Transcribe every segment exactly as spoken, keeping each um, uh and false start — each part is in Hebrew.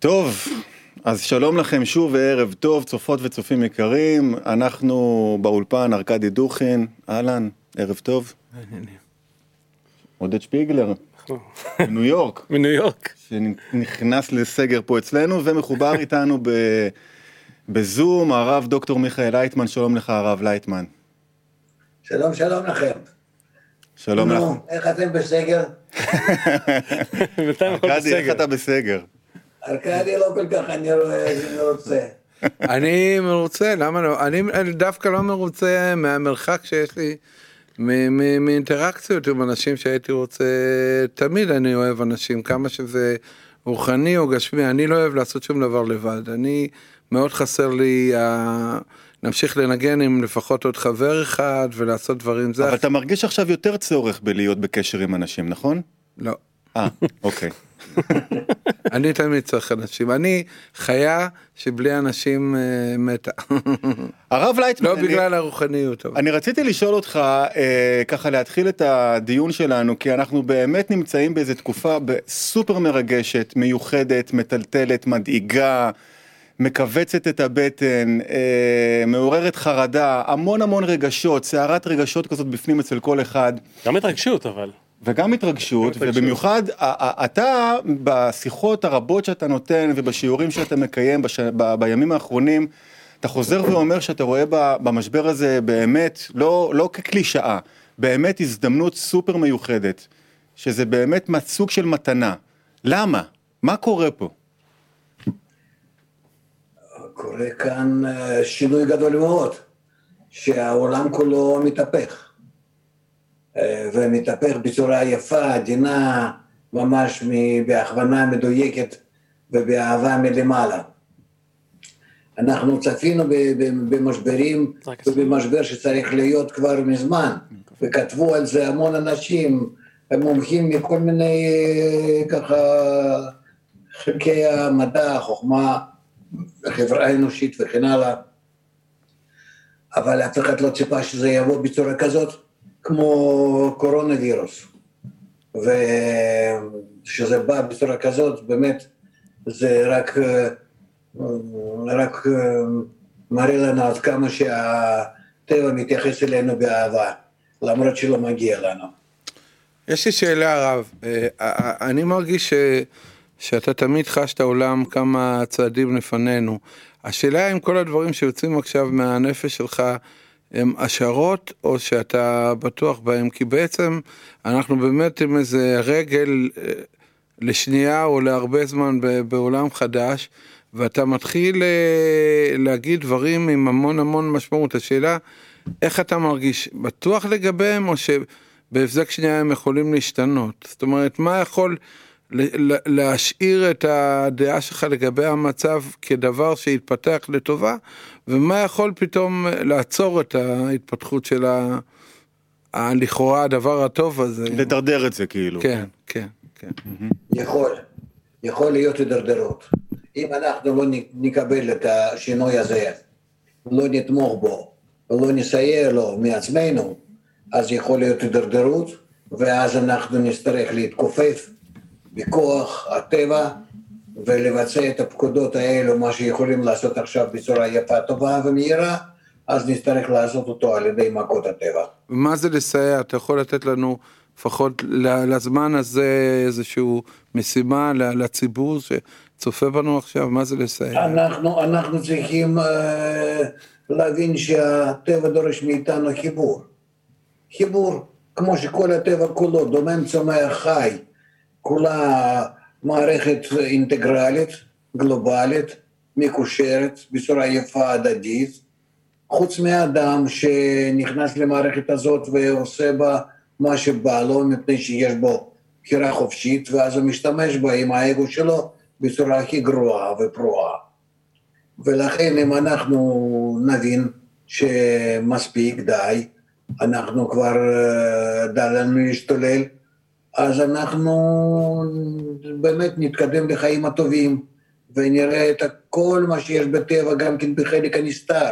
טוב, אז שלום לכם שוב וערב טוב, צופות וצופים יקרים, אנחנו באולפן ארקדי דוכין, אהלן, ערב טוב. עודד שפיגלר, מניו יורק. מניו יורק. שנכנס לסגר פה אצלנו ומחובר איתנו בזום, הרב דוקטור מיכאל לייטמן, שלום לך הרב לייטמן. שלום, שלום לכם. שלום לך. נו, איך אתם בסגר? ארקדי, איך אתה בסגר? ארקדי לא כל כך, אני רוצה. אני מרוצה, למה לא? אני דווקא לא מרוצה מהמרחק שיש לי מאינטראקציות עם אנשים שהייתי רוצה, תמיד אני אוהב אנשים, כמה שזה רוחני או גשמי, אני לא אוהב לעשות שום דבר לבד, אני מאוד חסר לי, נמשיך לנגן עם לפחות עוד חבר אחד ולעשות דברים זה. אבל אתה מרגיש עכשיו יותר צורך בלהיות בקשר עם אנשים, נכון? לא. אה, אוקיי. אני תמיד צריך אנשים, אני חיה שבלי אנשים מתה. הרב לייטמן, לא בגלל הרוחניות. אני רציתי לשאול אותך, ככה להתחיל את הדיון שלנו, כי אנחנו באמת נמצאים באיזו תקופה סופר מרגשת, מיוחדת, מטלטלת, מדאיגה, מקבצת את הבטן, מעוררת חרדה, המון המון רגשות, סערת רגשות כזאת בפנים אצל כל אחד. גם התרגשות אבל. וגם התרגשות, ובמיוחד אתה בשיחות הרבות שאתה נותן ובשיעורים שאתה מקיים בש... ב... בימים האחרונים, אתה חוזר ואומר שאתה רואה במשבר הזה באמת, לא, לא כקלישאה, באמת הזדמנות סופר מיוחדת, שזה באמת סוג של מתנה. למה? מה קורה פה? קורה כאן שינוי גדול מאוד, שהעולם כולו מתהפך. ומתהפך בצורה יפה, עדינה, ממש בהכוונה מדויקת ובאהבה מלמעלה. אנחנו צפינו במשברים ובמשבר שצריך להיות כבר מזמן, וכתבו על זה המון אנשים, מומחים מכל מיני ככה חלקי המדע, החוכמה, החברה האנושית וכן הלאה. אבל אף אחד לא ציפה שזה יבוא בצורה כזאת, כמו קורונה וירוס, ושזה בא בצורה כזאת, באמת, זה רק, רק מראה לנו עד כמה שהטבע מתייחס אלינו באהבה, למרות שלא מגיע לנו. יש לי שאלה הרב, אני מרגיש ש, שאתה תמיד חש את העולם כמה צעדים לפנינו, השאלה אם כל הדברים שיוצאים עכשיו מהנפש שלך, הם השערות או שאתה בטוח בהם, כי בעצם אנחנו באמת עם איזה רגל לשנייה או להרבה זמן בעולם חדש, ואתה מתחיל להגיד דברים עם המון המון משמעות. השאלה, איך אתה מרגיש? בטוח לגביהם או שבהבזק שנייה הם יכולים להשתנות? זאת אומרת, מה יכול להשאיר את הדעה שלך לגבי המצב כדבר שהתפתח לטובה, ומה יכול פתאום לעצור את ההתפתחות של לכאורה הדבר הטוב הזה? לדרדר את זה כאילו. כן, כן, כן. יכול, יכול להיות לדרדרות. אם אנחנו לא נקבל את השינוי הזה, לא נתמוך בו, ולא נסייע לו מעצמנו, אז יכול להיות לדרדרות, ואז אנחנו נצטרך להתכופף בכוח הטבע, ולבצע את הפקודות האלו, מה שיכולים לעשות עכשיו בצורה יפה, טובה ומהירה, אז נצטרך לעשות אותו על ידי מכות הטבע. ומה זה לסייע? אתה יכול לתת לנו לפחות לזמן הזה איזשהו משימה לציבור שצופה בנו עכשיו, מה זה לסייע? אנחנו, אנחנו צריכים uh, להבין שהטבע דורש מאיתנו חיבור. חיבור, כמו שכל הטבע כולו, דומם צומח חי, כולה מערכת אינטגרלית, גלובלית, מקושרת, בצורה יפה הדדית, חוץ מהאדם שנכנס למערכת הזאת ועושה בה מה שבא לו, מפני שיש בו בחירה חופשית, ואז הוא משתמש בה עם האגו שלו בצורה הכי גרועה ופרועה. ולכן אם אנחנו נבין שמספיק, די, אנחנו כבר די לנו להשתולל, אז אנחנו באמת נתקדם לחיים הטובים, ונראה את כל מה שיש בטבע, גם כן בחלק הנסתר,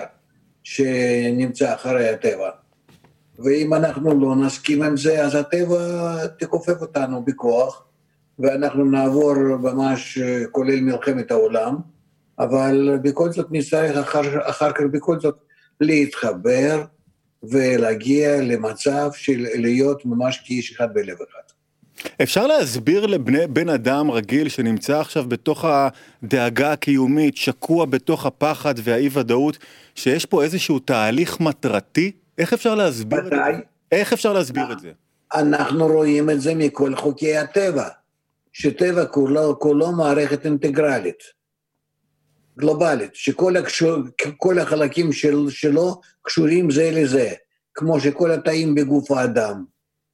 שנמצא אחרי הטבע. ואם אנחנו לא נסכים עם זה, אז הטבע תכופף אותנו בכוח, ואנחנו נעבור ממש כולל מלחמת העולם, אבל בכל זאת נצטרך אחר, אחר כך בכל זאת להתחבר ולהגיע למצב של להיות ממש כאיש אחד בלב אחד. אפשר להסביר לבני בן אדם רגיל שנמצא עכשיו בתוך הדאגה הקיומית, שקוע בתוך הפחד והאי ודאות, שיש פה איזשהו תהליך מטרתי? איך אפשר להסביר את זה? איך אפשר להסביר את זה? אנחנו רואים את זה מכל חוקי הטבע, שטבע כולו, כולו מערכת אינטגרלית, גלובלית, שכל הקשור, כל החלקים של, שלו קשורים זה לזה, כמו שכל התאים בגוף האדם.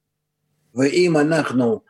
ואם אנחנו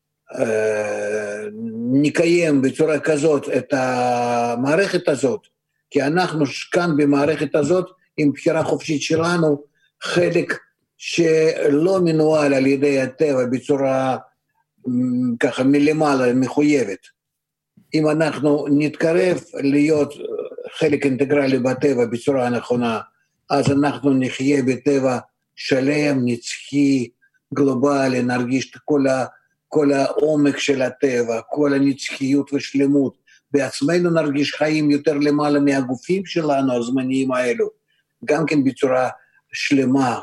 אה, נקיים בצורה כזאת את המערכת הזאת, כי אנחנו כאן במערכת הזאת, עם בחירה חופשית שלנו, חלק שלא מנוהל על ידי הטבע בצורה ככה מלמעלה מחויבת. אם אנחנו נתקרב להיות חלק אינטגרלי בטבע בצורה הנכונה, אז אנחנו נחיה בטבע שלם, נצחי, גלובלי, נרגיש כל, ה, כל העומק של הטבע, כל הנצחיות ושלמות, בעצמנו נרגיש חיים יותר למעלה מהגופים שלנו, הזמניים האלו, גם כן בצורה שלמה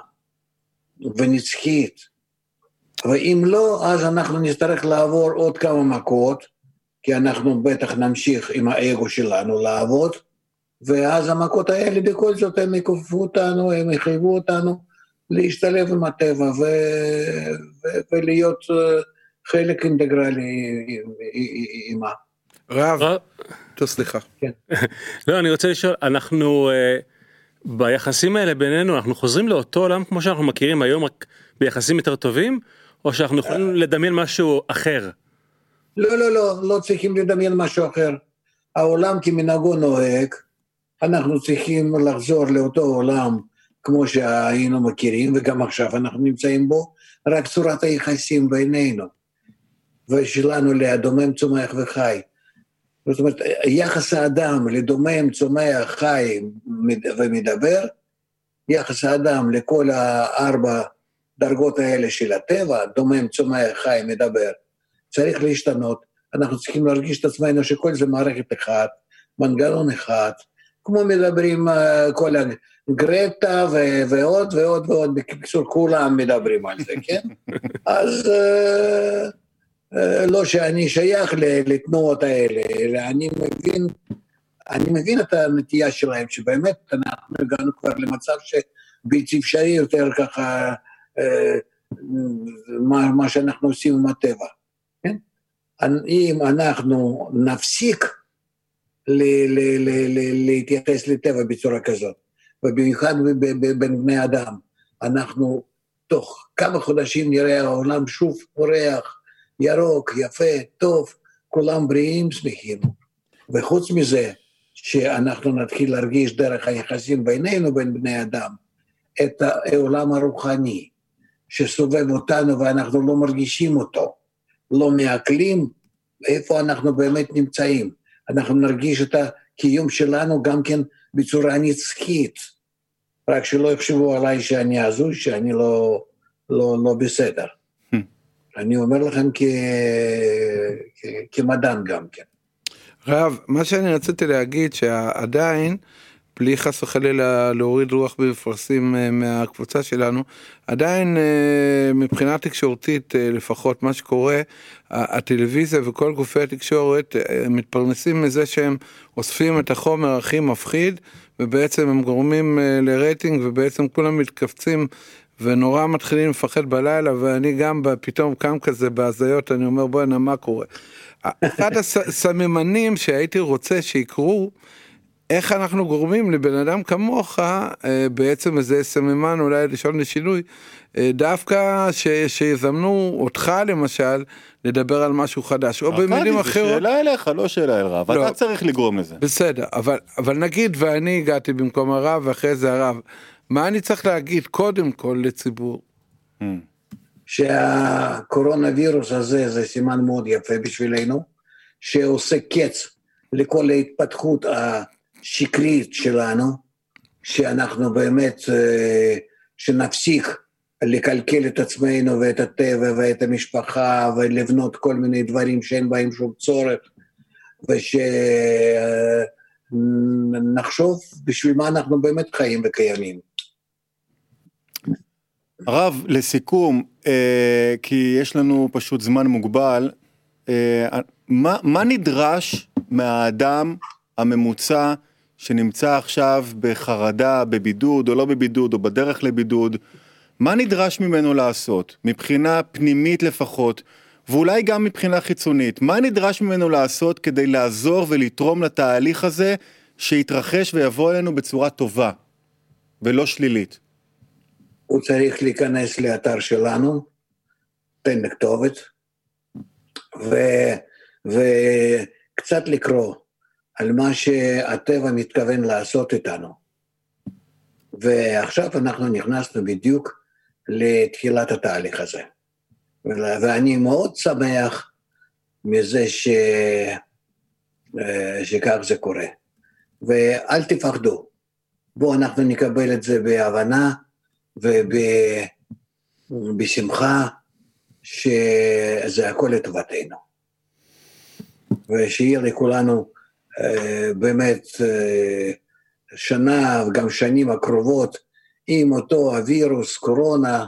ונצחית. ואם לא, אז אנחנו נצטרך לעבור עוד כמה מכות, כי אנחנו בטח נמשיך עם האגו שלנו לעבוד, ואז המכות האלה בכל זאת הם יקופפו אותנו, הם יחייבו אותנו, להשתלב עם הטבע ו... ו... ולהיות חלק אינטגרלי עימה. רב, טוב סליחה. כן. לא, אני רוצה לשאול, אנחנו ביחסים האלה בינינו, אנחנו חוזרים לאותו עולם כמו שאנחנו מכירים היום, רק ביחסים יותר טובים, או שאנחנו יכולים לדמיין משהו אחר? לא, לא, לא, לא צריכים לדמיין משהו אחר. העולם כמנהגו נוהג, אנחנו צריכים לחזור לאותו עולם, כמו שהיינו מכירים, וגם עכשיו אנחנו נמצאים בו, רק צורת היחסים בינינו, ושלנו לדומם, צומח וחי. זאת אומרת, יחס האדם לדומם, צומח, חי ומדבר, יחס האדם לכל הארבע דרגות האלה של הטבע, דומם, צומח, חי, מדבר, צריך להשתנות. אנחנו צריכים להרגיש את עצמנו שכל זה מערכת אחת, מנגנון אחד, כמו מדברים כל הגרטה ו- ועוד ועוד ועוד, בקיצור כולם מדברים על זה, כן? אז אה, אה, לא שאני שייך לתנועות האלה, אלא אני מבין, אני מבין את הנטייה שלהם, שבאמת אנחנו הגענו כבר למצב שבלתי אפשרי יותר ככה, אה, מה, מה שאנחנו עושים עם הטבע, כן? אם אנחנו נפסיק ל- ל- ל- ל- להתייחס לטבע בצורה כזאת, ובמיוחד בין בני אדם, אנחנו תוך כמה חודשים נראה העולם שוב פורח, ירוק, יפה, טוב, כולם בריאים, שמחים. וחוץ מזה, שאנחנו נתחיל להרגיש דרך היחסים בינינו, בין בני אדם, את העולם הרוחני, שסובב אותנו ואנחנו לא מרגישים אותו, לא מעכלים, איפה אנחנו באמת נמצאים. אנחנו נרגיש את הקיום שלנו גם כן בצורה נצחית, רק שלא יחשבו עליי שאני הזוי, שאני לא, לא, לא בסדר. אני אומר לכם כ... כ... כמדען גם כן. רב, מה שאני רציתי להגיד שעדיין, בלי חס וחלילה להוריד רוח בפרסים מהקבוצה שלנו, עדיין מבחינה תקשורתית לפחות מה שקורה, הטלוויזיה וכל גופי התקשורת מתפרנסים מזה שהם אוספים את החומר הכי מפחיד, ובעצם הם גורמים לרייטינג, ובעצם כולם מתכווצים ונורא מתחילים לפחד בלילה, ואני גם פתאום קם כזה בהזיות, אני אומר בואי, מה קורה? אחד הסממנים שהייתי רוצה שיקרו, איך אנחנו גורמים לבן אדם כמוך, בעצם איזה סממן אולי לשאול לשינוי, דווקא ש, שיזמנו אותך למשל, לדבר על משהו חדש, או במילים אחרות. זה שאלה אליך, לא שאלה אל רב, לא, אתה צריך לגרום לזה. בסדר, אבל, אבל נגיד ואני הגעתי במקום הרב, ואחרי זה הרב, מה אני צריך להגיד קודם כל לציבור? שהקורונה וירוס הזה, זה סימן מאוד יפה בשבילנו, שעושה קץ לכל ההתפתחות השקרית שלנו, שאנחנו באמת, שנפסיק לקלקל את עצמנו ואת הטבע ואת המשפחה ולבנות כל מיני דברים שאין בהם שום צורך, ושנחשוב בשביל מה אנחנו באמת חיים וקיימים. הרב, לסיכום, אה, כי יש לנו פשוט זמן מוגבל, אה, מה, מה נדרש מהאדם הממוצע שנמצא עכשיו בחרדה, בבידוד או לא בבידוד או בדרך לבידוד, מה נדרש ממנו לעשות, מבחינה פנימית לפחות, ואולי גם מבחינה חיצונית, מה נדרש ממנו לעשות כדי לעזור ולתרום לתהליך הזה שיתרחש ויבוא אלינו בצורה טובה ולא שלילית? הוא צריך להיכנס לאתר שלנו, תן לכתובת, ו, וקצת לקרוא על מה שהטבע מתכוון לעשות איתנו. ועכשיו אנחנו נכנסנו בדיוק לתחילת התהליך הזה. ואני מאוד שמח מזה ש... שכך זה קורה. ואל תפחדו. בואו אנחנו נקבל את זה בהבנה ובשמחה שזה הכל לטובתנו. ושיהיה לכולנו באמת שנה וגם שנים הקרובות עם אותו הווירוס, קורונה,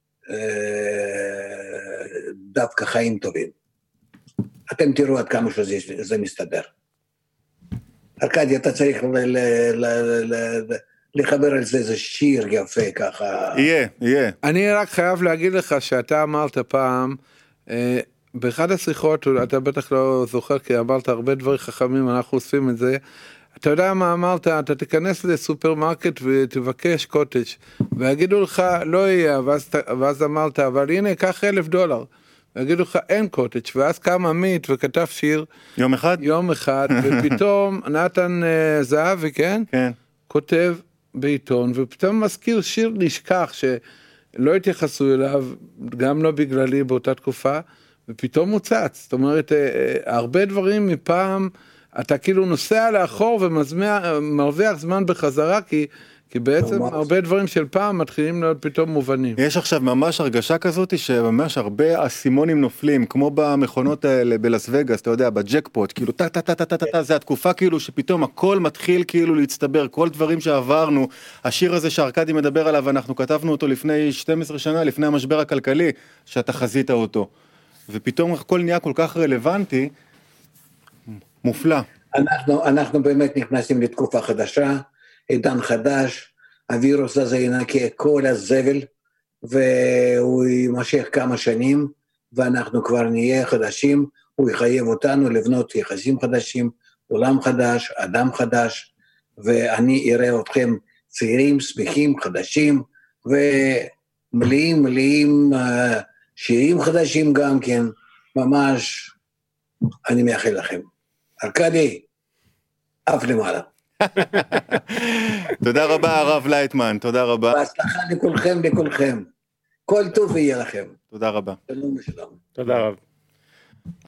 דווקא חיים טובים. אתם תראו עד כמה שזה מסתדר. ארכדי, אתה צריך ל- ל- ל- לחבר על זה איזה שיר יפה ככה. יהיה, יהיה. אני רק חייב להגיד לך שאתה אמרת פעם, באחד השיחות, אתה בטח לא זוכר, כי אמרת הרבה דברים חכמים, אנחנו עושים את זה, אתה יודע מה אמרת, אתה תיכנס לסופרמרקט ותבקש קוטג' ויגידו לך לא יהיה, ואז, ואז אמרת, אבל הנה, קח אלף דולר, ויגידו לך אין קוטג', ואז קם עמית וכתב שיר, יום אחד? יום אחד, ופתאום נתן uh, זהבי, כן? כן. כותב בעיתון, ופתאום מזכיר שיר נשכח, שלא התייחסו אליו, גם לא בגללי באותה תקופה, ופתאום מוצץ, זאת אומרת, הרבה דברים מפעם, אתה כאילו נוסע לאחור ומרוויח זמן בחזרה, כי, כי בעצם ממש. הרבה דברים של פעם מתחילים להיות פתאום מובנים. יש עכשיו ממש הרגשה כזאת, שממש הרבה אסימונים נופלים, כמו במכונות האלה בלס וגאס, אתה יודע, בג'קפוט, כאילו טה טה טה טה טה טה, זה התקופה כאילו שפתאום הכל מתחיל כאילו להצטבר, כל דברים שעברנו, השיר הזה שארקדי מדבר עליו, אנחנו כתבנו אותו לפני שתים עשרה שנה, לפני המשבר הכלכלי, שאתה חזית אותו. ופתאום הכל נהיה כל כך רלוונטי, מופלא. אנחנו, אנחנו באמת נכנסים לתקופה חדשה, עידן חדש, הווירוס הזה ינקה כל הזבל, והוא יימשך כמה שנים, ואנחנו כבר נהיה חדשים, הוא יחייב אותנו לבנות יחסים חדשים, עולם חדש, אדם חדש, ואני אראה אתכם צעירים, שמחים, חדשים, ומלאים, מלאים, שירים חדשים גם כן, ממש, אני מאחל לכם. ארכדי, אף למעלה. תודה רבה הרב לייטמן, תודה רבה. בהצלחה לכולכם, לכולכם. כל טוב יהיה לכם. תודה רבה. שלום ושלום. תודה רב.